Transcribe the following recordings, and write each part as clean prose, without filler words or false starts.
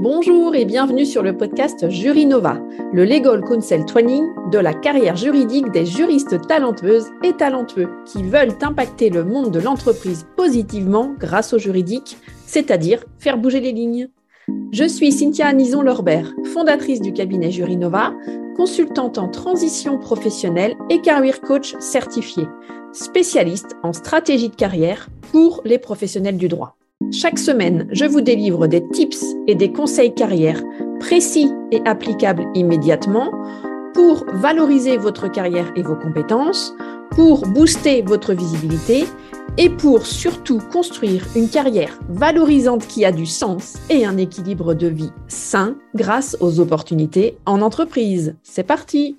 Bonjour et bienvenue sur le podcast Jurinova, le Legal Counsel Training de la carrière juridique des juristes talentueuses et talentueux qui veulent impacter le monde de l'entreprise positivement grâce au juridique, c'est-à-dire faire bouger les lignes. Je suis Cynthia Anison-Lorbert, fondatrice du cabinet Jurinova, consultante en transition professionnelle et career coach certifiée, spécialiste en stratégie de carrière pour les professionnels du droit. Chaque semaine, je vous délivre des tips et des conseils carrière précis et applicables immédiatement pour valoriser votre carrière et vos compétences, pour booster votre visibilité et pour surtout construire une carrière valorisante qui a du sens et un équilibre de vie sain grâce aux opportunités en entreprise. C'est parti!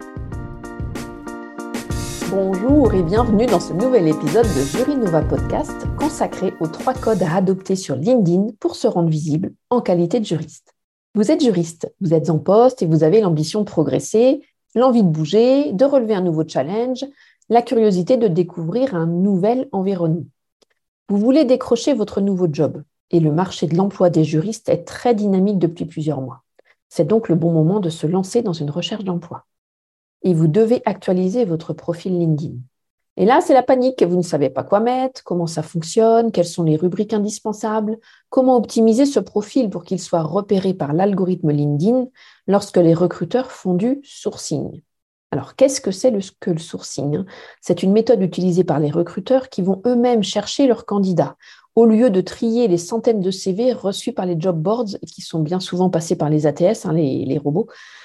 Bonjour et bienvenue dans ce nouvel épisode de Jurinova Podcast consacré aux 3 codes à adopter sur LinkedIn pour se rendre visible en qualité de juriste. Vous êtes juriste, vous êtes en poste et vous avez l'ambition de progresser, l'envie de bouger, de relever un nouveau challenge, la curiosité de découvrir un nouvel environnement. Vous voulez décrocher votre nouveau job et le marché de l'emploi des juristes est très dynamique depuis plusieurs mois. C'est donc le bon moment de se lancer dans une recherche d'emploi. Et vous devez actualiser votre profil LinkedIn. Et là, c'est la panique. Vous ne savez pas quoi mettre, comment ça fonctionne, quelles sont les rubriques indispensables, comment optimiser ce profil pour qu'il soit repéré par l'algorithme LinkedIn lorsque les recruteurs font du sourcing. Alors, qu'est-ce que c'est que le sourcing ? C'est une méthode utilisée par les recruteurs qui vont eux-mêmes chercher leurs candidats, au lieu de trier les centaines de CV reçus par les job boards, qui sont bien souvent passés par les ATS, les robots.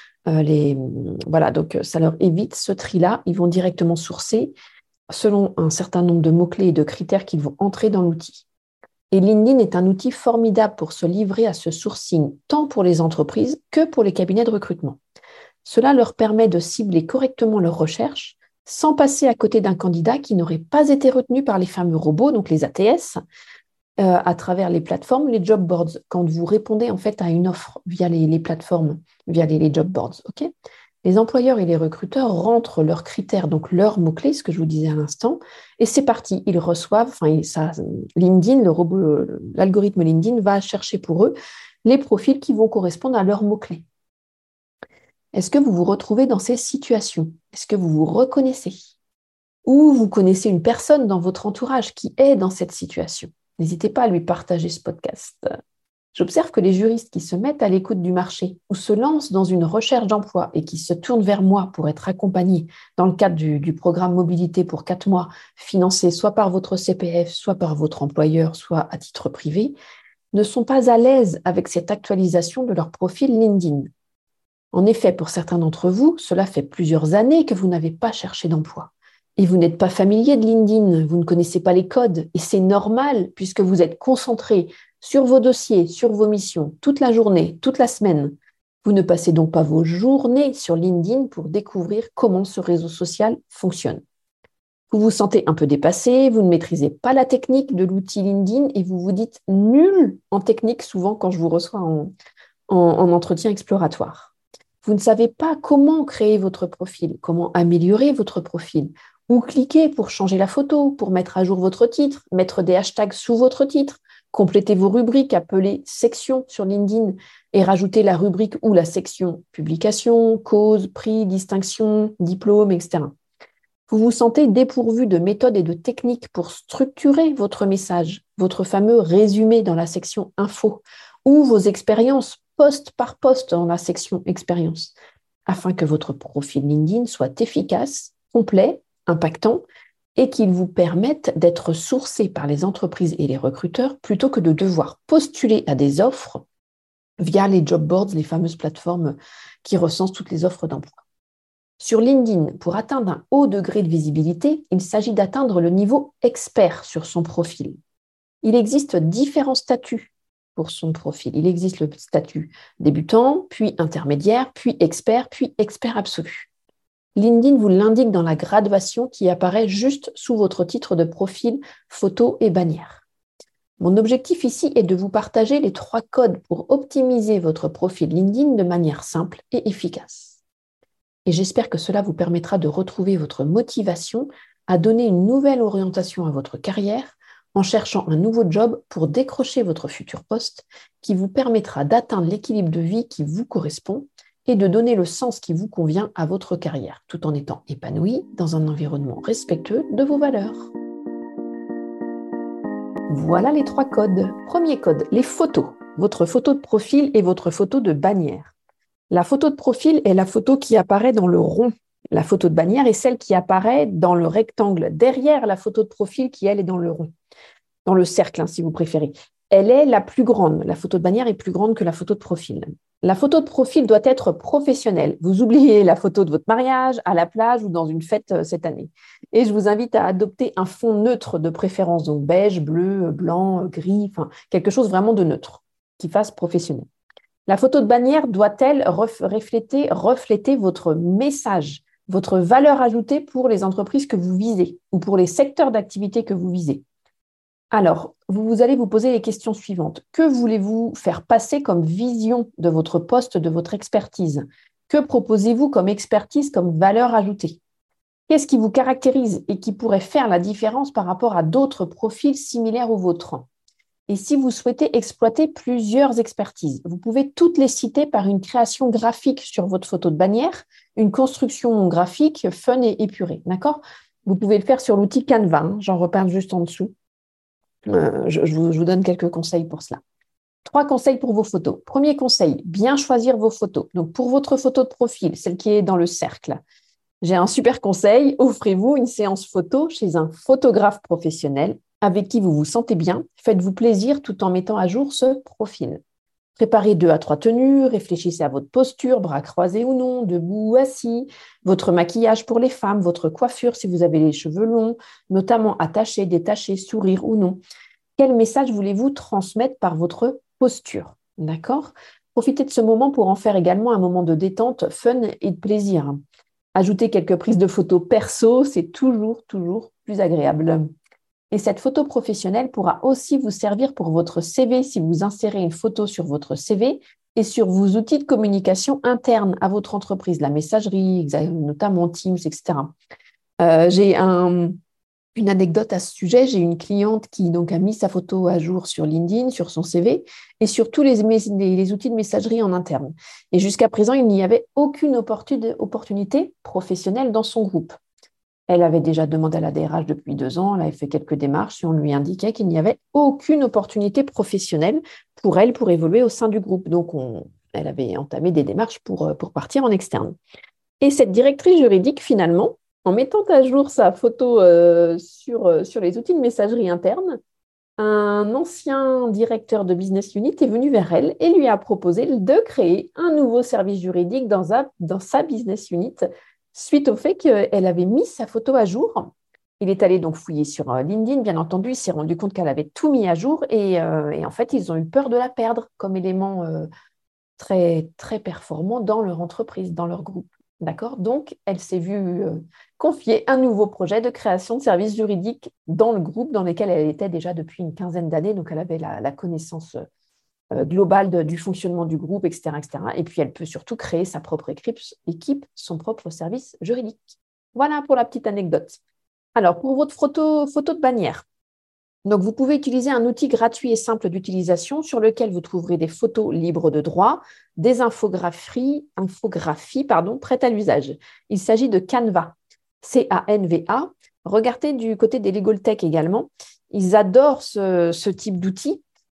Voilà, donc ça leur évite ce tri-là. Ils vont directement sourcer selon un certain nombre de mots-clés et de critères qu'ils vont entrer dans l'outil. Et LinkedIn est un outil formidable pour se livrer à ce sourcing, tant pour les entreprises que pour les cabinets de recrutement. Cela leur permet de cibler correctement leurs recherches sans passer à côté d'un candidat qui n'aurait pas été retenu par les fameux robots, donc les ATS, à travers les plateformes, les job boards, quand vous répondez en fait à une offre via les plateformes, via les job boards. Okay, les employeurs et les recruteurs rentrent leurs critères, donc leurs mots-clés, ce que je vous disais à l'instant, et c'est parti. Ils reçoivent, LinkedIn, l'algorithme LinkedIn va chercher pour eux les profils qui vont correspondre à leurs mots-clés. Est-ce que vous vous retrouvez dans ces situations ? Est-ce que vous vous reconnaissez ? Ou vous connaissez une personne dans votre entourage qui est dans cette situation ? N'hésitez pas à lui partager ce podcast. J'observe que les juristes qui se mettent à l'écoute du marché ou se lancent dans une recherche d'emploi et qui se tournent vers moi pour être accompagnés dans le cadre du programme mobilité pour 4 mois, financé soit par votre CPF, soit par votre employeur, soit à titre privé, ne sont pas à l'aise avec cette actualisation de leur profil LinkedIn. En effet, pour certains d'entre vous, cela fait plusieurs années que vous n'avez pas cherché d'emploi. Et vous n'êtes pas familier de LinkedIn, vous ne connaissez pas les codes, et c'est normal puisque vous êtes concentré sur vos dossiers, sur vos missions, toute la journée, toute la semaine. Vous ne passez donc pas vos journées sur LinkedIn pour découvrir comment ce réseau social fonctionne. Vous vous sentez un peu dépassé, vous ne maîtrisez pas la technique de l'outil LinkedIn et vous vous dites nul en technique souvent quand je vous reçois en entretien exploratoire. Vous ne savez pas comment créer votre profil, comment améliorer votre profil, où cliquer pour changer la photo, pour mettre à jour votre titre, mettre des hashtags sous votre titre, compléter vos rubriques appelées sections sur LinkedIn et rajouter la rubrique ou la section publication, cause, prix, distinction, diplôme, etc. Vous vous sentez dépourvu de méthodes et de techniques pour structurer votre message, votre fameux résumé dans la section info ou vos expériences poste par poste dans la section expérience, afin que votre profil LinkedIn soit efficace, complet, impactant et qu'il vous permette d'être sourcé par les entreprises et les recruteurs plutôt que de devoir postuler à des offres via les job boards, les fameuses plateformes qui recensent toutes les offres d'emploi. Sur LinkedIn, pour atteindre un haut degré de visibilité, il s'agit d'atteindre le niveau expert sur son profil. Il existe différents statuts pour son profil. Il existe le statut débutant, puis intermédiaire, puis expert absolu. LinkedIn vous l'indique dans la graduation qui apparaît juste sous votre titre de profil, photo et bannière. Mon objectif ici est de vous partager les 3 codes pour optimiser votre profil LinkedIn de manière simple et efficace. Et j'espère que cela vous permettra de retrouver votre motivation à donner une nouvelle orientation à votre carrière en cherchant un nouveau job pour décrocher votre futur poste qui vous permettra d'atteindre l'équilibre de vie qui vous correspond et de donner le sens qui vous convient à votre carrière, tout en étant épanoui dans un environnement respectueux de vos valeurs. Voilà les 3 codes. Premier code, les photos. Votre photo de profil et votre photo de bannière. La photo de profil est la photo qui apparaît dans le rond. La photo de bannière est celle qui apparaît dans le rectangle, derrière la photo de profil qui, elle, est dans le rond, dans le cercle, si vous préférez. Elle est la plus grande. La photo de bannière est plus grande que la photo de profil. La photo de profil doit être professionnelle. Vous oubliez la photo de votre mariage, à la plage ou dans une fête cette année. Et je vous invite à adopter un fond neutre de préférence, donc beige, bleu, blanc, gris, quelque chose vraiment de neutre, qui fasse professionnel. La photo de bannière doit-elle refléter votre message, votre valeur ajoutée pour les entreprises que vous visez ou pour les secteurs d'activité que vous visez? Alors, vous allez vous poser les questions suivantes. Que voulez-vous faire passer comme vision de votre poste, de votre expertise? Que proposez-vous comme expertise, comme valeur ajoutée? Qu'est-ce qui vous caractérise et qui pourrait faire la différence par rapport à d'autres profils similaires aux vôtres? Et si vous souhaitez exploiter plusieurs expertises, vous pouvez toutes les citer par une création graphique sur votre photo de bannière, une construction graphique fun et épurée. D'accord? Vous pouvez le faire sur l'outil Canva. J'en reparle juste en dessous. Je vous donne quelques conseils pour cela. 3 conseils pour vos photos. Premier conseil, bien choisir vos photos. Donc, pour votre photo de profil, celle qui est dans le cercle, j'ai un super conseil. Offrez-vous une séance photo chez un photographe professionnel avec qui vous vous sentez bien. Faites-vous plaisir tout en mettant à jour ce profil. Préparez 2 à 3 tenues, réfléchissez à votre posture, bras croisés ou non, debout ou assis, votre maquillage pour les femmes, votre coiffure si vous avez les cheveux longs, notamment attachés, détachés, sourire ou non. Quel message voulez-vous transmettre par votre posture? D'accord? Profitez de ce moment pour en faire également un moment de détente, fun et de plaisir. Ajouter quelques prises de photos perso, c'est toujours plus agréable. Et cette photo professionnelle pourra aussi vous servir pour votre CV si vous insérez une photo sur votre CV et sur vos outils de communication internes à votre entreprise, la messagerie, notamment Teams, etc. J'ai une anecdote à ce sujet. J'ai une cliente qui donc a mis sa photo à jour sur LinkedIn, sur son CV et sur tous les outils de messagerie en interne. Et jusqu'à présent, il n'y avait aucune opportunité professionnelle dans son groupe. Elle avait déjà demandé à la DRH depuis 2 ans, elle avait fait quelques démarches et on lui indiquait qu'il n'y avait aucune opportunité professionnelle pour elle pour évoluer au sein du groupe. Donc, elle avait entamé des démarches pour partir en externe. Et cette directrice juridique, finalement, en mettant à jour sa photo sur les outils de messagerie interne, un ancien directeur de business unit est venu vers elle et lui a proposé de créer un nouveau service juridique dans sa business unit suite au fait qu'elle avait mis sa photo à jour. Il est allé donc fouiller sur LinkedIn, bien entendu, il s'est rendu compte qu'elle avait tout mis à jour et en fait, ils ont eu peur de la perdre comme élément très, très performant dans leur entreprise, dans leur groupe. D'accord? Donc, elle s'est vue confier un nouveau projet de création de services juridiques dans le groupe dans lequel elle était déjà depuis une quinzaine d'années. Donc, elle avait la connaissance globale du fonctionnement du groupe, etc., etc. Et puis, elle peut surtout créer sa propre équipe, son propre service juridique. Voilà pour la petite anecdote. Alors, pour votre photo de bannière, donc, vous pouvez utiliser un outil gratuit et simple d'utilisation sur lequel vous trouverez des photos libres de droit, des infographies prêtes à l'usage. Il s'agit de Canva, C-A-N-V-A. Regardez du côté des Legal Tech également. Ils adorent ce type d'outils.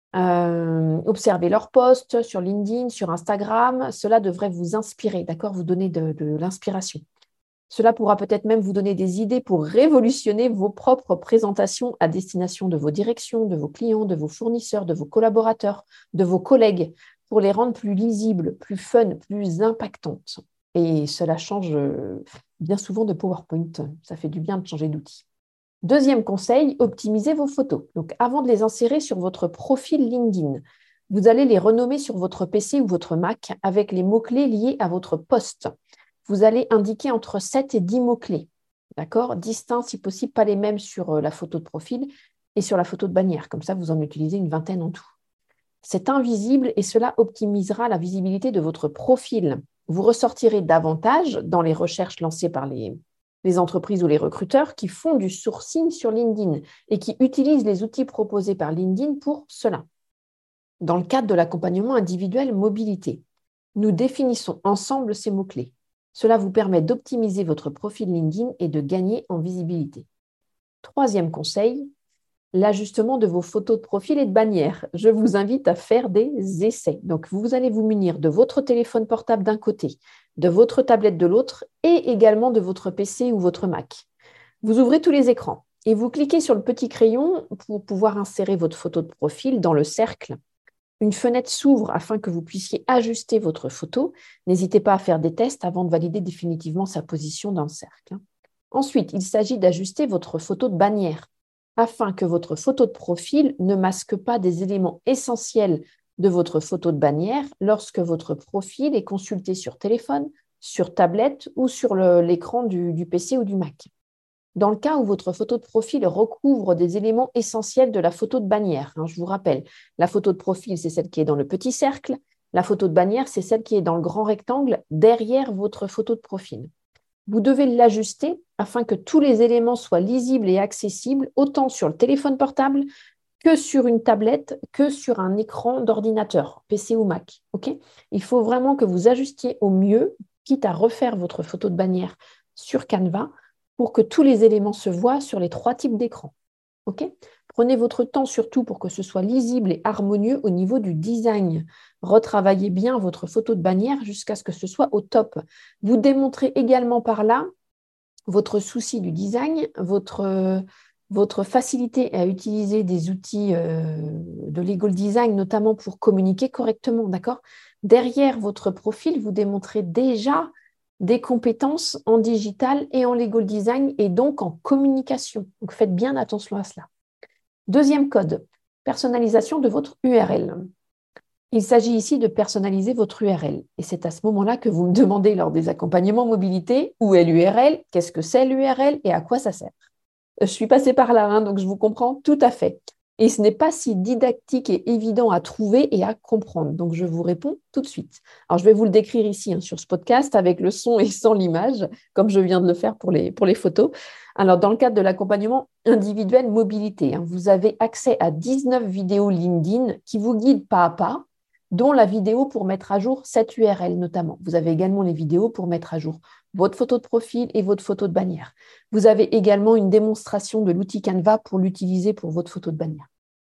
Observez leurs posts sur LinkedIn, sur Instagram. Cela devrait vous inspirer, d'accord, vous donner de l'inspiration. Cela pourra peut-être même vous donner des idées pour révolutionner vos propres présentations à destination de vos directions, de vos clients, de vos fournisseurs, de vos collaborateurs, de vos collègues, pour les rendre plus lisibles, plus fun, plus impactantes. Et cela change bien souvent de PowerPoint. Ça fait du bien de changer d'outil. Deuxième conseil, optimisez vos photos. Donc, avant de les insérer sur votre profil LinkedIn, vous allez les renommer sur votre PC ou votre Mac avec les mots-clés liés à votre poste. Vous allez indiquer entre 7 et 10 mots-clés, d'accord? Distincts, si possible, pas les mêmes sur la photo de profil et sur la photo de bannière. Comme ça, vous en utilisez une vingtaine en tout. C'est invisible et cela optimisera la visibilité de votre profil. Vous ressortirez davantage dans les recherches lancées par les les entreprises ou les recruteurs qui font du sourcing sur LinkedIn et qui utilisent les outils proposés par LinkedIn pour cela. Dans le cadre de l'accompagnement individuel mobilité, nous définissons ensemble ces mots-clés. Cela vous permet d'optimiser votre profil LinkedIn et de gagner en visibilité. Troisième conseil, l'ajustement de vos photos de profil et de bannière. Je vous invite à faire des essais. Donc, vous allez vous munir de votre téléphone portable d'un côté, de votre tablette de l'autre et également de votre PC ou votre Mac. Vous ouvrez tous les écrans et vous cliquez sur le petit crayon pour pouvoir insérer votre photo de profil dans le cercle. Une fenêtre s'ouvre afin que vous puissiez ajuster votre photo. N'hésitez pas à faire des tests avant de valider définitivement sa position dans le cercle. Ensuite, il s'agit d'ajuster votre photo de bannière afin que votre photo de profil ne masque pas des éléments essentiels de votre photo de bannière lorsque votre profil est consulté sur téléphone, sur tablette ou sur l'écran du PC ou du Mac. Dans le cas où votre photo de profil recouvre des éléments essentiels de la photo de bannière, je vous rappelle, la photo de profil, c'est celle qui est dans le petit cercle, la photo de bannière, c'est celle qui est dans le grand rectangle derrière votre photo de profil. Vous devez l'ajuster afin que tous les éléments soient lisibles et accessibles autant sur le téléphone portable que sur une tablette, que sur un écran d'ordinateur, PC ou Mac. Okay ? Il faut vraiment que vous ajustiez au mieux, quitte à refaire votre photo de bannière sur Canva, pour que tous les éléments se voient sur les 3 types d'écrans. Okay ? Prenez votre temps surtout pour que ce soit lisible et harmonieux au niveau du design. Retravaillez bien votre photo de bannière jusqu'à ce que ce soit au top. Vous démontrez également par là votre souci du design, votre facilité à utiliser des outils de legal design, notamment pour communiquer correctement. D'accord ? Derrière votre profil, vous démontrez déjà des compétences en digital et en legal design et donc en communication. Donc, faites bien attention à cela. Deuxième code, personnalisation de votre URL. Il s'agit ici de personnaliser votre URL. Et c'est à ce moment-là que vous me demandez lors des accompagnements mobilité, où est l'URL, qu'est-ce que c'est l'URL et à quoi ça sert. Je suis passée par là, donc je vous comprends tout à fait. Et ce n'est pas si didactique et évident à trouver et à comprendre. Donc, je vous réponds tout de suite. Alors, je vais vous le décrire ici sur ce podcast avec le son et sans l'image, comme je viens de le faire pour les photos. Alors, dans le cadre de l'accompagnement individuel mobilité, vous avez accès à 19 vidéos LinkedIn qui vous guident pas à pas, dont la vidéo pour mettre à jour cette URL notamment. Vous avez également les vidéos pour mettre à jour votre photo de profil et votre photo de bannière. Vous avez également une démonstration de l'outil Canva pour l'utiliser pour votre photo de bannière.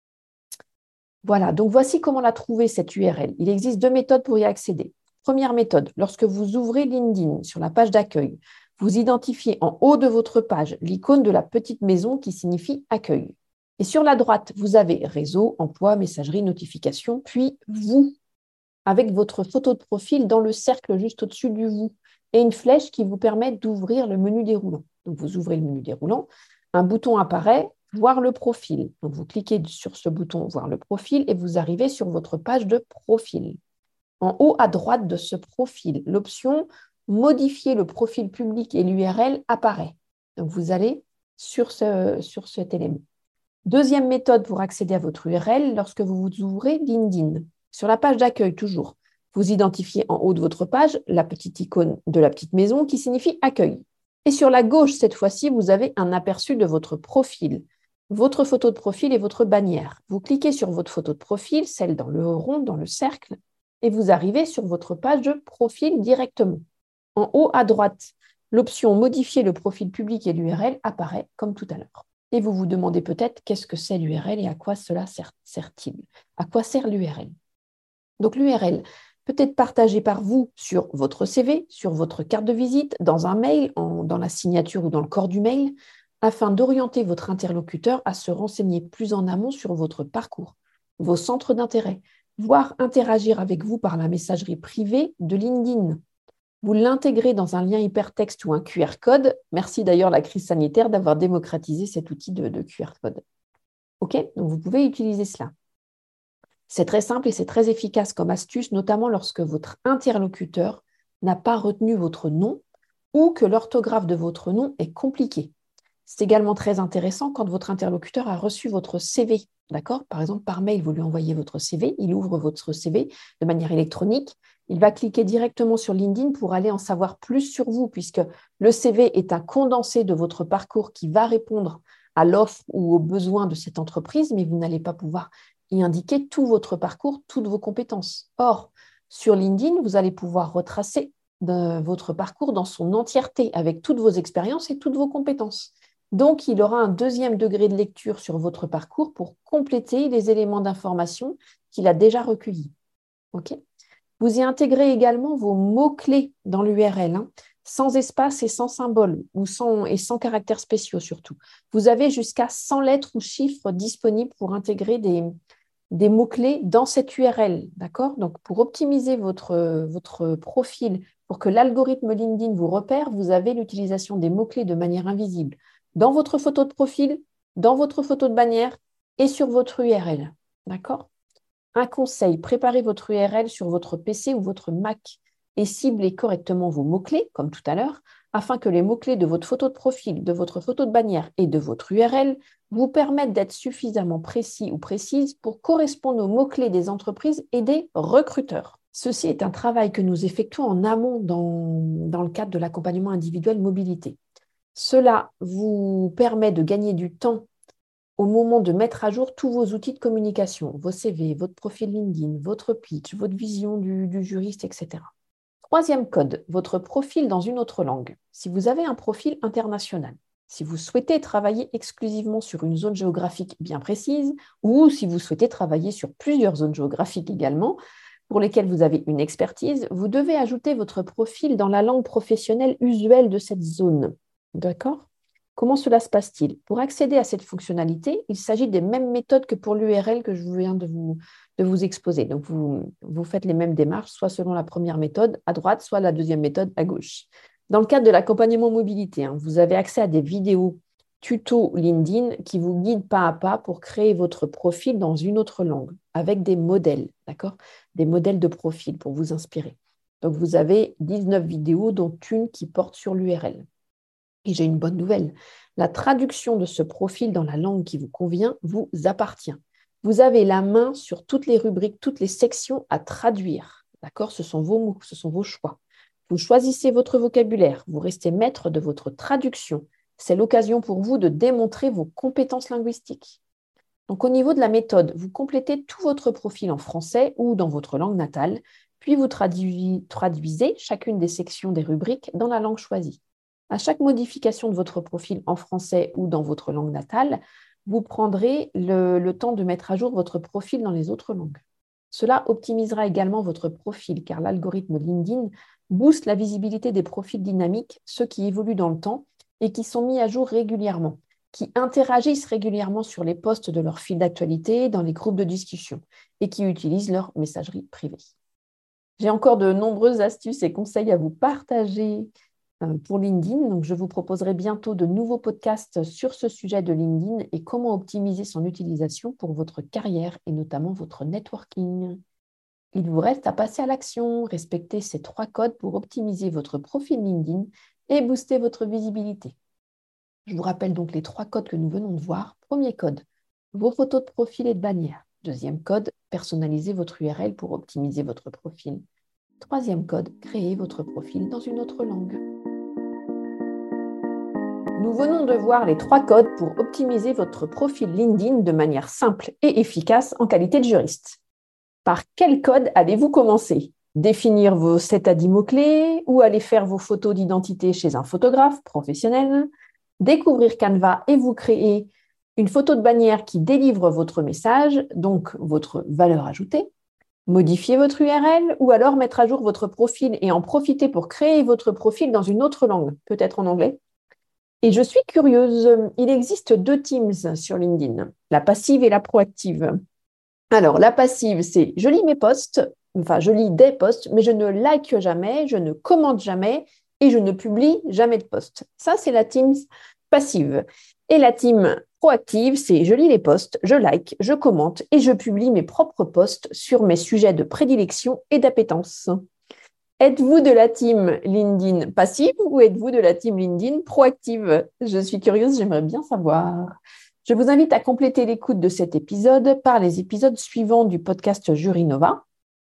Voilà, donc voici comment la trouver, cette URL. Il existe 2 méthodes pour y accéder. Première méthode, lorsque vous ouvrez LinkedIn sur la page d'accueil, vous identifiez en haut de votre page l'icône de la petite maison qui signifie accueil. Et sur la droite, vous avez réseau, emploi, messagerie, notification, puis vous, avec votre photo de profil dans le cercle juste au-dessus du vous, et une flèche qui vous permet d'ouvrir le menu déroulant. Donc, vous ouvrez le menu déroulant, un bouton apparaît, voir le profil. Donc, vous cliquez sur ce bouton, voir le profil, et vous arrivez sur votre page de profil. En haut à droite de ce profil, l'option « Modifier le profil public et l'URL » apparaît. Donc, vous allez sur cet élément. Deuxième méthode pour accéder à votre URL, lorsque vous ouvrez LinkedIn. Sur la page d'accueil, toujours, vous identifiez en haut de votre page la petite icône de la petite maison qui signifie accueil. Et sur la gauche, cette fois-ci, vous avez un aperçu de votre profil, votre photo de profil et votre bannière. Vous cliquez sur votre photo de profil, celle dans le rond, dans le cercle, et vous arrivez sur votre page de profil directement. En haut à droite, l'option « Modifier le profil public et l'URL » apparaît comme tout à l'heure. Et vous vous demandez peut-être qu'est-ce que c'est l'URL et à quoi cela sert-il ? À quoi sert l'URL ? Donc l'URL peut être partagée par vous sur votre CV, sur votre carte de visite, dans un mail, dans la signature ou dans le corps du mail, afin d'orienter votre interlocuteur à se renseigner plus en amont sur votre parcours, vos centres d'intérêt, voire interagir avec vous par la messagerie privée de LinkedIn. Vous l'intégrez dans un lien hypertexte ou un QR code. Merci d'ailleurs la crise sanitaire d'avoir démocratisé cet outil de QR code. OK ? Donc vous pouvez utiliser cela. C'est très simple et c'est très efficace comme astuce, notamment lorsque votre interlocuteur n'a pas retenu votre nom ou que l'orthographe de votre nom est compliquée. C'est également très intéressant quand votre interlocuteur a reçu votre CV. D'accord ? Par exemple, par mail, vous lui envoyez votre CV, il ouvre votre CV de manière électronique Il va cliquer directement sur LinkedIn pour aller en savoir plus sur vous, puisque le CV est un condensé de votre parcours qui va répondre à l'offre ou aux besoins de cette entreprise, mais vous n'allez pas pouvoir y indiquer tout votre parcours, toutes vos compétences. Or, sur LinkedIn, vous allez pouvoir retracer votre parcours dans son entièreté, avec toutes vos expériences et toutes vos compétences. Donc, il aura un deuxième degré de lecture sur votre parcours pour compléter les éléments d'information qu'il a déjà recueillis. Okay. Vous y intégrez également vos mots-clés dans l'URL, sans espace et sans symbole, et sans caractères spéciaux surtout. Vous avez jusqu'à 100 lettres ou chiffres disponibles pour intégrer des mots-clés dans cette URL. D'accord ? Donc, pour optimiser votre profil, pour que l'algorithme LinkedIn vous repère, vous avez l'utilisation des mots-clés de manière invisible dans votre photo de profil, dans votre photo de bannière et sur votre URL. D'accord ? Un conseil, préparez votre URL sur votre PC ou votre Mac et ciblez correctement vos mots-clés, comme tout à l'heure, afin que les mots-clés de votre photo de profil, de votre photo de bannière et de votre URL vous permettent d'être suffisamment précis ou précises pour correspondre aux mots-clés des entreprises et des recruteurs. Ceci est un travail que nous effectuons en amont dans le cadre de l'accompagnement individuel mobilité. Cela vous permet de gagner du temps au moment de mettre à jour tous vos outils de communication, vos CV, votre profil LinkedIn, votre pitch, votre vision du juriste, etc. Troisième code, votre profil dans une autre langue. Si vous avez un profil international, si vous souhaitez travailler exclusivement sur une zone géographique bien précise, ou si vous souhaitez travailler sur plusieurs zones géographiques également, pour lesquelles vous avez une expertise, vous devez ajouter votre profil dans la langue professionnelle usuelle de cette zone. D'accord ? Comment cela se passe-t-il ? Pour accéder à cette fonctionnalité, il s'agit des mêmes méthodes que pour l'URL que je viens de vous exposer. Donc, vous faites les mêmes démarches, soit selon la première méthode à droite, soit la deuxième méthode à gauche. Dans le cadre de l'accompagnement mobilité, vous avez accès à des vidéos tuto LinkedIn qui vous guident pas à pas pour créer votre profil dans une autre langue, avec des modèles, d'accord ? Des modèles de profil pour vous inspirer. Donc, vous avez 19 vidéos, dont une qui porte sur l'URL. Et j'ai une bonne nouvelle, la traduction de ce profil dans la langue qui vous convient vous appartient. Vous avez la main sur toutes les rubriques, toutes les sections à traduire. D'accord ? Ce sont vos mots, ce sont vos choix. Vous choisissez votre vocabulaire, vous restez maître de votre traduction. C'est l'occasion pour vous de démontrer vos compétences linguistiques. Donc, au niveau de la méthode, vous complétez tout votre profil en français ou dans votre langue natale, puis vous traduisez chacune des sections des rubriques dans la langue choisie. À chaque modification de votre profil en français ou dans votre langue natale, vous prendrez le temps de mettre à jour votre profil dans les autres langues. Cela optimisera également votre profil car l'algorithme LinkedIn booste la visibilité des profils dynamiques, ceux qui évoluent dans le temps et qui sont mis à jour régulièrement, qui interagissent régulièrement sur les posts de leur fil d'actualité, dans les groupes de discussion et qui utilisent leur messagerie privée. J'ai encore de nombreuses astuces et conseils à vous partager pour LinkedIn. Donc, je vous proposerai bientôt de nouveaux podcasts sur ce sujet de LinkedIn et comment optimiser son utilisation pour votre carrière et notamment votre networking. Il vous reste à passer à l'action, respecter ces 3 codes pour optimiser votre profil LinkedIn et booster votre visibilité. Je vous rappelle donc les 3 codes que nous venons de voir. Premier code, vos photos de profil et de bannière. Deuxième code, personnalisez votre URL pour optimiser votre profil. Troisième code, créez votre profil dans une autre langue. Nous venons de voir les 3 codes pour optimiser votre profil LinkedIn de manière simple et efficace en qualité de juriste. Par quel code allez-vous commencer ? Définir vos 7 à 10 mots-clés ou aller faire vos photos d'identité chez un photographe professionnel ? Découvrir Canva et vous créer une photo de bannière qui délivre votre message, donc votre valeur ajoutée ? Modifier votre URL ou alors mettre à jour votre profil et en profiter pour créer votre profil dans une autre langue, peut-être en anglais ? Et je suis curieuse, il existe 2 teams sur LinkedIn, la passive et la proactive. Alors, la passive, c'est je lis mes posts, je lis des posts, mais je ne like jamais, je ne commente jamais et je ne publie jamais de posts. Ça, c'est la team passive. Et la team proactive, c'est je lis les posts, je like, je commente et je publie mes propres posts sur mes sujets de prédilection et d'appétence. Êtes-vous de la team LinkedIn passive ou êtes-vous de la team LinkedIn proactive ? Je suis curieuse, j'aimerais bien savoir. Je vous invite à compléter l'écoute de cet épisode par les épisodes suivants du podcast Jurinova.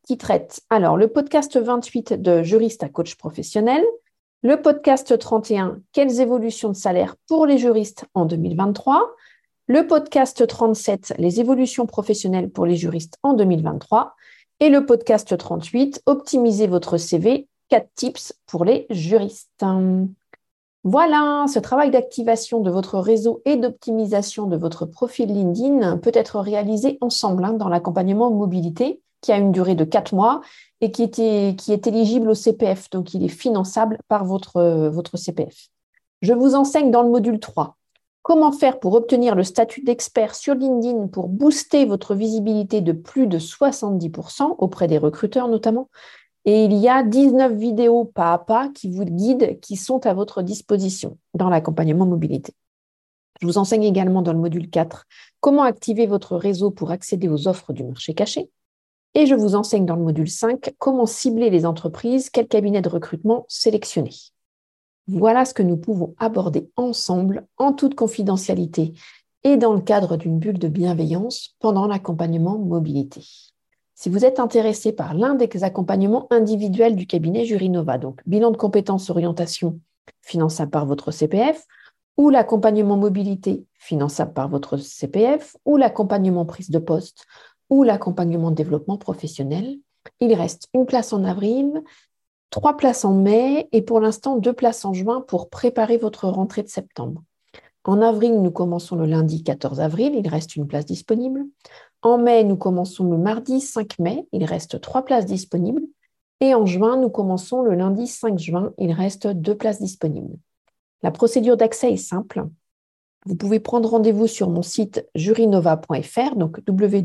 qui traite alors le podcast 28 de juriste à coach professionnel, le podcast 31, quelles évolutions de salaire pour les juristes en 2023, le podcast 37, les évolutions professionnelles pour les juristes en 2023 et le podcast 38, optimisez votre CV, 4 tips pour les juristes. Voilà, ce travail d'activation de votre réseau et d'optimisation de votre profil LinkedIn peut être réalisé ensemble dans l'accompagnement mobilité qui a une durée de 4 mois et qui est éligible au CPF, donc il est finançable par votre CPF. Je vous enseigne dans le module 3 comment faire pour obtenir le statut d'expert sur LinkedIn pour booster votre visibilité de plus de 70% auprès des recruteurs notamment. Et il y a 19 vidéos pas à pas qui vous guident, qui sont à votre disposition dans l'accompagnement mobilité. Je vous enseigne également dans le module 4 comment activer votre réseau pour accéder aux offres du marché caché. Et je vous enseigne dans le module 5 comment cibler les entreprises, quel cabinet de recrutement sélectionner. Voilà ce que nous pouvons aborder ensemble en toute confidentialité et dans le cadre d'une bulle de bienveillance pendant l'accompagnement mobilité. Si vous êtes intéressé par l'un des accompagnements individuels du cabinet Jurinova, donc bilan de compétences orientation finançable par votre CPF, ou l'accompagnement mobilité finançable par votre CPF, ou l'accompagnement prise de poste, ou l'accompagnement développement professionnel, il reste une place en avril, 3 places en mai et pour l'instant 2 places en juin pour préparer votre rentrée de septembre. En avril, nous commençons le lundi 14 avril, il reste une place disponible. En mai, nous commençons le mardi 5 mai, il reste 3 places disponibles. Et en juin, nous commençons le lundi 5 juin, il reste 2 places disponibles. La procédure d'accès est simple. Vous pouvez prendre rendez-vous sur mon site jurinova.fr, donc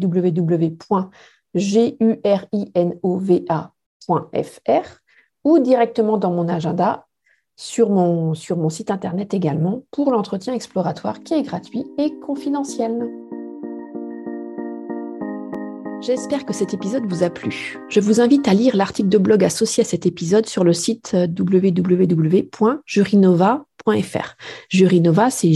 www.jurinova.fr ou directement dans mon agenda sur mon site internet également pour l'entretien exploratoire qui est gratuit et confidentiel. J'espère que cet épisode vous a plu. Je vous invite à lire l'article de blog associé à cet épisode sur le site www.jurinova.fr. Jurinova, c'est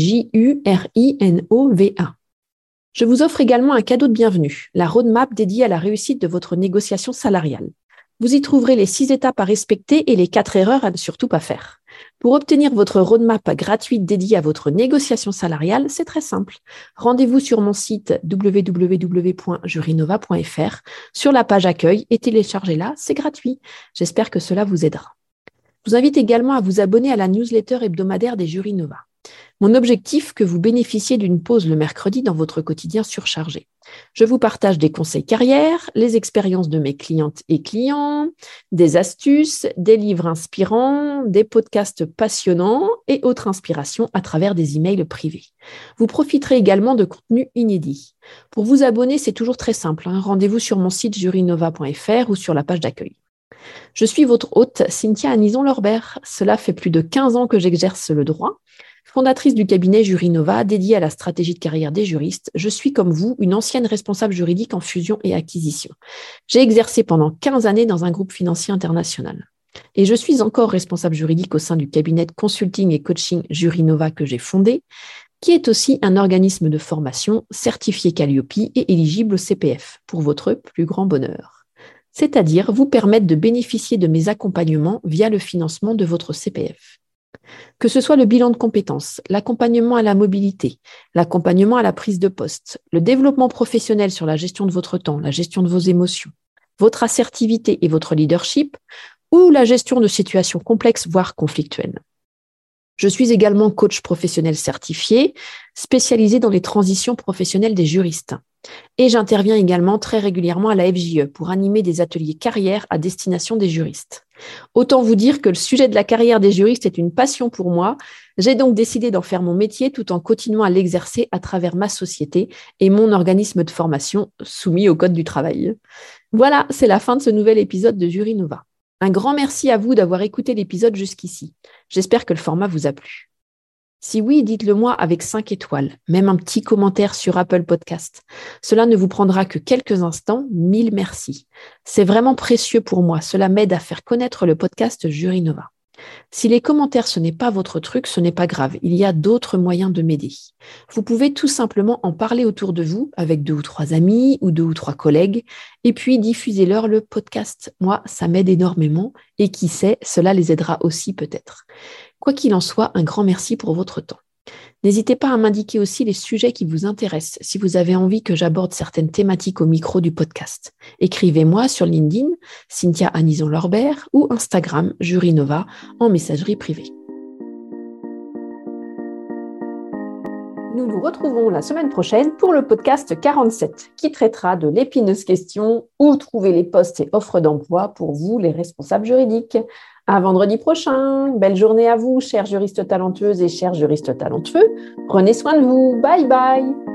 Jurinova. Je vous offre également un cadeau de bienvenue, la roadmap dédiée à la réussite de votre négociation salariale. Vous y trouverez les 6 étapes à respecter et les 4 erreurs à ne surtout pas faire. Pour obtenir votre roadmap gratuite dédiée à votre négociation salariale, c'est très simple. Rendez-vous sur mon site www.jurinova.fr sur la page accueil et téléchargez-la, c'est gratuit. J'espère que cela vous aidera. Je vous invite également à vous abonner à la newsletter hebdomadaire des Jurinova. Mon objectif, que vous bénéficiez d'une pause le mercredi dans votre quotidien surchargé. Je vous partage des conseils carrière, les expériences de mes clientes et clients, des astuces, des livres inspirants, des podcasts passionnants et autres inspirations à travers des emails privés. Vous profiterez également de contenus inédits. Pour vous abonner, c'est toujours très simple. Rendez-vous sur mon site jurinova.fr ou sur la page d'accueil. Je suis votre hôte, Cynthia Anison-Lorbert. Cela fait plus de 15 ans que j'exerce le droit. Fondatrice du cabinet Jurinova, dédié à la stratégie de carrière des juristes, je suis comme vous une ancienne responsable juridique en fusion et acquisition. J'ai exercé pendant 15 années dans un groupe financier international. Et je suis encore responsable juridique au sein du cabinet de consulting et coaching Jurinova que j'ai fondé, qui est aussi un organisme de formation certifié Calliope et éligible au CPF, pour votre plus grand bonheur. C'est-à-dire vous permettre de bénéficier de mes accompagnements via le financement de votre CPF. Que ce soit le bilan de compétences, l'accompagnement à la mobilité, l'accompagnement à la prise de poste, le développement professionnel sur la gestion de votre temps, la gestion de vos émotions, votre assertivité et votre leadership, ou la gestion de situations complexes, voire conflictuelles. Je suis également coach professionnel certifié, spécialisé dans les transitions professionnelles des juristes. Et j'interviens également très régulièrement à la FJE pour animer des ateliers carrière à destination des juristes. Autant vous dire que le sujet de la carrière des juristes est une passion pour moi. J'ai donc décidé d'en faire mon métier tout en continuant à l'exercer à travers ma société et mon organisme de formation soumis au Code du travail. Voilà, c'est la fin de ce nouvel épisode de Jurinova. Un grand merci à vous d'avoir écouté l'épisode jusqu'ici. J'espère que le format vous a plu. Si oui, dites-le moi avec 5 étoiles, même un petit commentaire sur Apple Podcast. Cela ne vous prendra que quelques instants. 1000 merci. C'est vraiment précieux pour moi. Cela m'aide à faire connaître le podcast Jurinova. Si les commentaires, ce n'est pas votre truc, ce n'est pas grave. Il y a d'autres moyens de m'aider. Vous pouvez tout simplement en parler autour de vous avec 2 ou 3 amis ou 2 ou 3 collègues et puis diffusez-leur le podcast. Moi, ça m'aide énormément et qui sait, cela les aidera aussi peut-être. Quoi qu'il en soit, un grand merci pour votre temps. N'hésitez pas à m'indiquer aussi les sujets qui vous intéressent si vous avez envie que j'aborde certaines thématiques au micro du podcast. Écrivez-moi sur LinkedIn, Cynthia Anison-Lorbert ou Instagram, Jurinova, en messagerie privée. Nous nous retrouvons la semaine prochaine pour le podcast 47 qui traitera de l'épineuse question « Où trouver les postes et offres d'emploi pour vous, les responsables juridiques ?» À vendredi prochain. Belle journée à vous, chères juristes talentueuses et chers juristes talentueux. Prenez soin de vous. Bye bye.